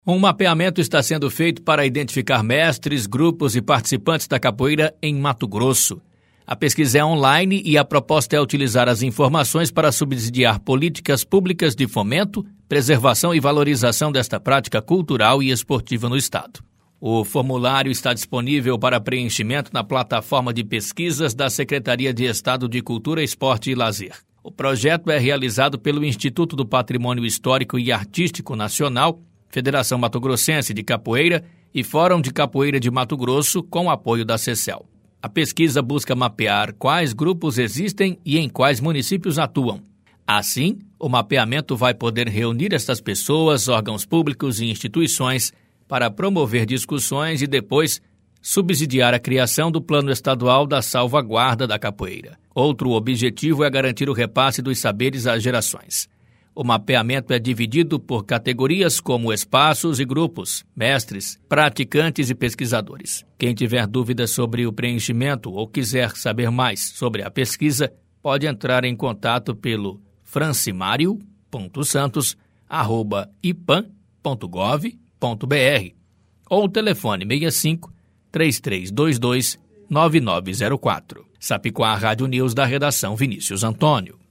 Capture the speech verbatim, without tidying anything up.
Um mapeamento está sendo feito para identificar mestres, grupos e participantes da capoeira em Mato Grosso. A pesquisa é online e a proposta é utilizar as informações para subsidiar políticas públicas de fomento, preservação e valorização desta prática cultural e esportiva no Estado. O formulário está disponível para preenchimento na plataforma de pesquisas da Secretaria de Estado de Cultura, Esporte e Lazer. O projeto é realizado pelo Instituto do Patrimônio Histórico e Artístico Nacional, Federação Mato Grossense de Capoeira e Fórum de Capoeira de Mato Grosso, com apoio da CECEL. A pesquisa busca mapear quais grupos existem e em quais municípios atuam. Assim, o mapeamento vai poder reunir estas pessoas, órgãos públicos e instituições para promover discussões e depois subsidiar a criação do Plano Estadual da Salvaguarda da Capoeira. Outro objetivo é garantir o repasse dos saberes às gerações. O mapeamento é dividido por categorias como espaços e grupos, mestres, praticantes e pesquisadores. Quem tiver dúvidas sobre o preenchimento ou quiser saber mais sobre a pesquisa, pode entrar em contato pelo francimario ponto santos arroba ipan ponto gov ponto br ou o telefone seis cinco, três três dois dois, nove nove zero quatro. Sapiquá Rádio News da redação Vinícius Antônio.